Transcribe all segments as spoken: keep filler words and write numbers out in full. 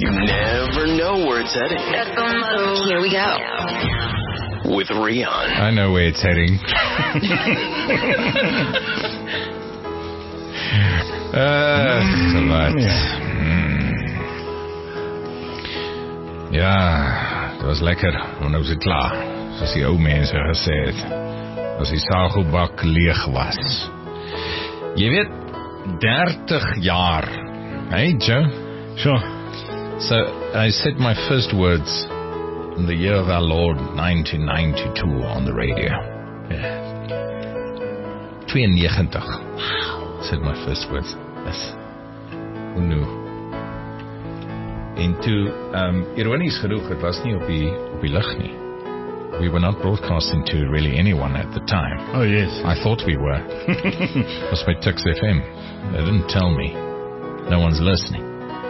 You never know where it's heading. Here we go. With Rian. I know where it's heading. uh, so wat. Mm. Ja, dit was lekker, want nou is het klaar. Soos die ou mense gesê het. As die saaghoekbak leeg was. Jy weet, dertig jaar. Hey, Joe? Sure. So, I said my first words in the year of our Lord, nineteen ninety-two, on the radio. Yeah. ninety-two. Wow. I said my first words. Yes. Who knew? En toe, um, ironies genoeg, het was nie op die, op die lug nie. We were not broadcasting to really anyone at the time. Oh, yes. I thought we were. That's by Tux F M. They didn't tell me. No one's listening.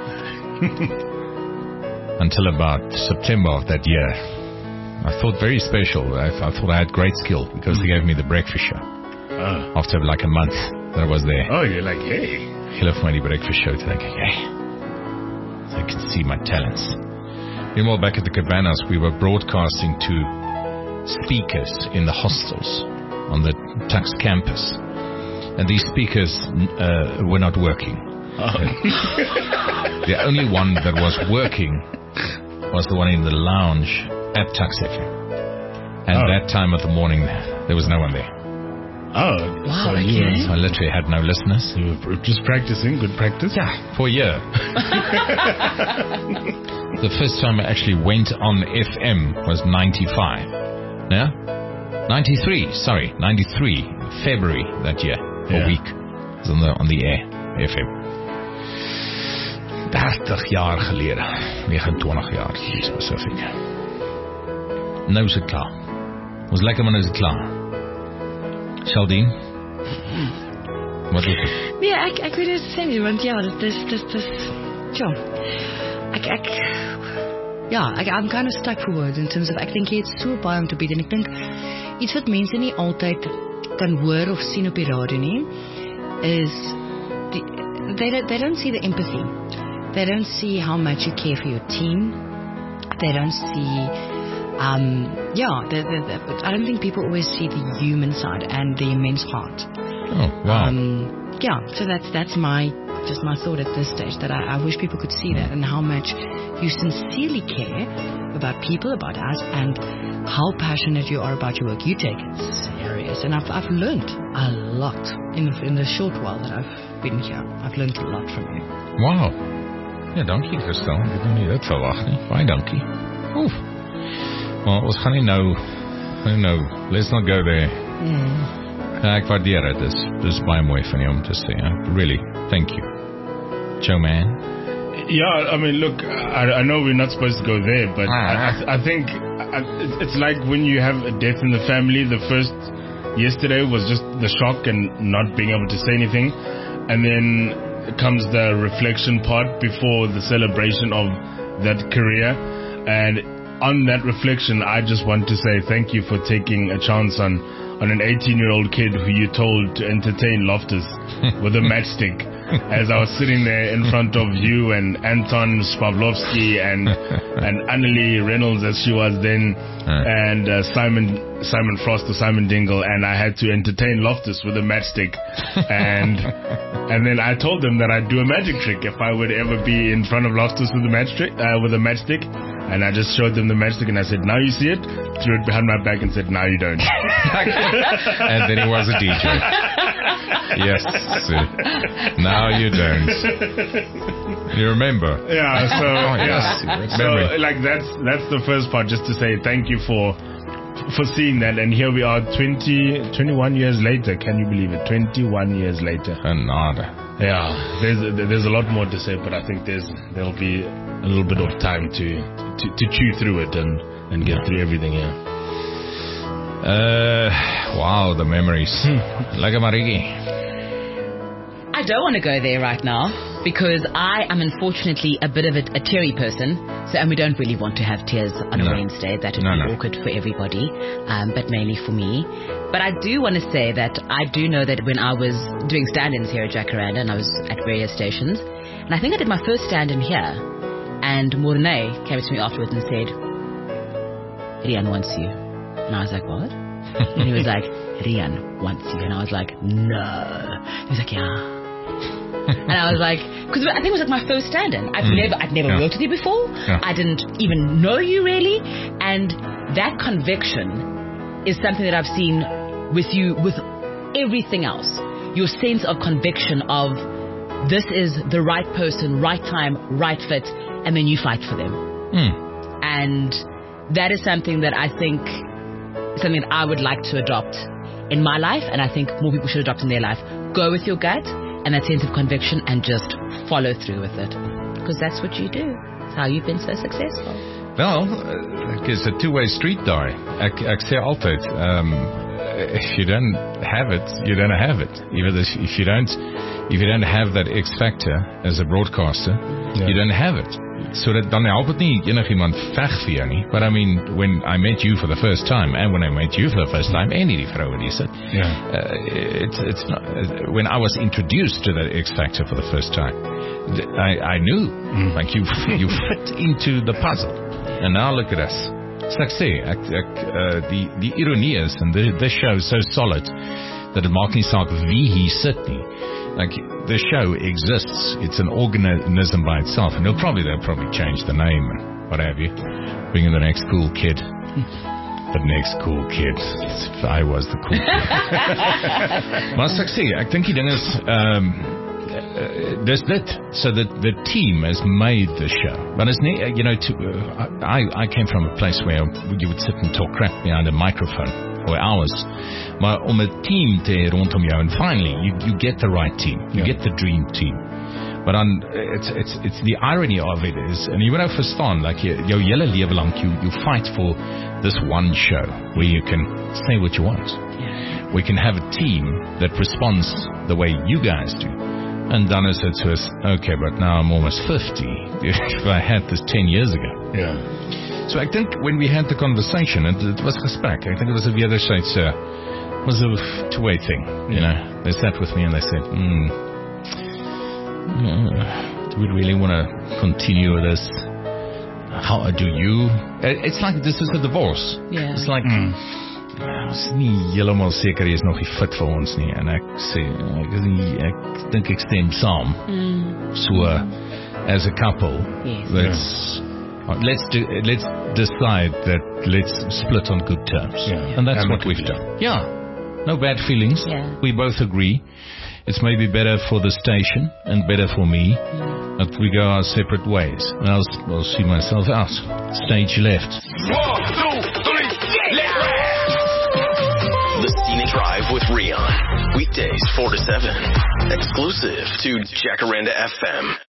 Until about September of that year. I thought very special. I, I thought I had great skill because they gave me the breakfast show. Oh. After like a month that I was there. Oh, you're like, hey. He left my breakfast show to like, hey. So I could see my talents. Meanwhile, back at the Cabanas, we were broadcasting to speakers in the hostels on the Tux campus. And these speakers uh, were not working. Oh. The only one that was working was the one in the lounge at Tux F M. And oh. that time of the morning, there was no one there. Oh, wow, so, okay. you were, so I literally had no listeners. You were just practicing, good practice? Yeah, for a year. The first time I actually went on F M was ninety-five. Yeah? ninety-three, sorry, ninety-three, February that year, yeah. a week. I was on the, on the air, F M. dertig jaar gelede, negenentwintig jaar, to be specific. Nou is het klaar. Was lekker, maar nou is het klaar. Sheldine? Wat is het? Nee, ek, ek weet het sê nie, want ja, dit is, dit is, ja, ek, ek, ja, ek, I'm kind of stuck for words in terms of, ek denk jy het so baie om te bied, en ek denk, iets wat mense nie altyd kan hoor of sien op die radio nie, is, die, they, they don't see the empathy. They don't see how much you care for your team. They don't see, um, yeah, the, the, the, I don't think people always see the human side and the immense heart. Oh, wow. Um, yeah, so that's that's my just my thought at this stage, that I, I wish people could see that and how much you sincerely care about people, about us, and how passionate you are about your work. You take it serious, and I've I've learned a lot in the, in the short while that I've been here. I've learned a lot from you. Wow. Ja, dankie Christel. Ek het nog nie dit verwag nie. Baie dankie. Oef. Maar ons gaan nie nou, gaan nie nou, let's not go there. Mm. Ja, ek waardeer het. Dis, dis baie mooi van jou om te sê. Ja. Really, thank you. Joe, man. Yeah, I mean, look, I, I know we're not supposed to go there, but ah. I, I think I, it's like when you have a death in the family. The first yesterday was just the shock and not being able to say anything, and then comes the reflection part before the celebration of that career. And on that reflection, I just want to say thank you for taking a chance on on an eighteen year old kid who you told to entertain Loftus with a matchstick. As I was sitting there in front of you and Anton Spavlovsky and and Annelie Reynolds as she was then, uh. and uh, Simon Simon Frost or Simon Dingle, and I had to entertain Loftus with a matchstick, and and then I told them that I'd do a magic trick if I would ever be in front of Loftus with a matchstick, uh, with a matchstick, and I just showed them the matchstick and I said, now you see it, threw it behind my back and said, now you don't. And then he was a D J. Yes. Now you don't. You remember? Yeah. So oh, yes. Yeah. So like that's that's the first part. Just to say thank you for for seeing that. And here we are, twenty, twenty-one years later. Can you believe it? twenty-one years later. Another. Yeah. There's there's a lot more to say, but I think there's there'll be a little bit of time to to, to chew through it and and get through everything. Yeah. Uh, wow, the memories. Like a Marigi. I don't want to go there right now because I am unfortunately a bit of a, a teary person, so and we don't really want to have tears on no. a Wednesday. That would no, be no. awkward for everybody, um, but mainly for me. But I do want to say that I do know that when I was doing stand-ins here at Jacaranda and I was at various stations, and I think I did my first stand-in here And Mornay came to me afterwards and said, Rian wants you. And I was like, what? And he was like, Rian wants you. And I was like, no. He was like, yeah. And I was like, because I think it was like my first stand-in. I've mm. never, I'd never yeah. worked with you before. Yeah. I didn't even know you really. And that conviction is something that I've seen with you, with everything else. Your sense of conviction of this is the right person, right time, right fit, and then you fight for them. Mm. And that is something that I think, something that I would like to adopt in my life, and I think more people should adopt in their life. Go with your gut and that sense of conviction and just follow through with it. Because that's what you do. It's how you've been so successful. Well, it's a two-way street, Dari. Ek, ek sê altyd, um, if you don't have it, you don't have it. Even if you don't, if you don't have that X factor as a broadcaster, yeah. you don't have it. So that dan help dit nie enigiemand veg vir jou nie. But I mean, when I met you for the first time, and when I met you for the first time, en die vrou wat hier sit, yeah. uh, it's it's not, uh, when I was introduced to that X factor for the first time, I I knew mm. like you you fit into the puzzle. And now look at us. So ek sê, ek, ek, uh, die die ironie is, and the, this show is so solid that it maak nie saak wie hier sit nie. Like, the show exists. It's an organism by itself. And they'll probably, they'll probably change the name and what have you. Bring in the next cool kid. The next cool kid. If I was the cool kid. Maar as ek sê, ek dink die ding is, um, uh, there's that, so that the team has made the show. But it's, you know, to, uh, I, I came from a place where you would sit and talk crap behind a microphone for hours. Maar om 'n team te hê rondom jou, and finally you you get the right team, you yeah. get the dream team. But on it's it's it's the irony of it is, and you moet nou verstaan, like jou hele lewe lank you you fight for this one show where you can say what you want. Yeah. We can have a team that responds the way you guys do. And Donna said to us, okay, but now I'm almost fifty. If I had this ten years ago. Yeah. So I think when we had the conversation, and it was gesprek, I think it was a other side, uh, was a two-way thing, you know. They sat with me and they said, mm, uh, do we really want to continue with this? How do you? It's like this is a divorce. Yeah. It's like, mm. ons is nie helemaal seker jy is nog nie fit vir ons nie. En ek sê, ek, is nie, ek dink ek stem saam. Mm. So, uh, as a couple, yes. let's... Yeah. Let's do, let's decide that let's split on good terms, yeah. and that's and what we've done. Yeah, no bad feelings. Yeah. We both agree it's maybe better for the station and better for me mm. that we go our separate ways. And I'll, I'll see myself out. Stage left. One, two, three, yeah! The Scenic Drive with Rian. Weekdays four to seven. Exclusive to Jacaranda F M.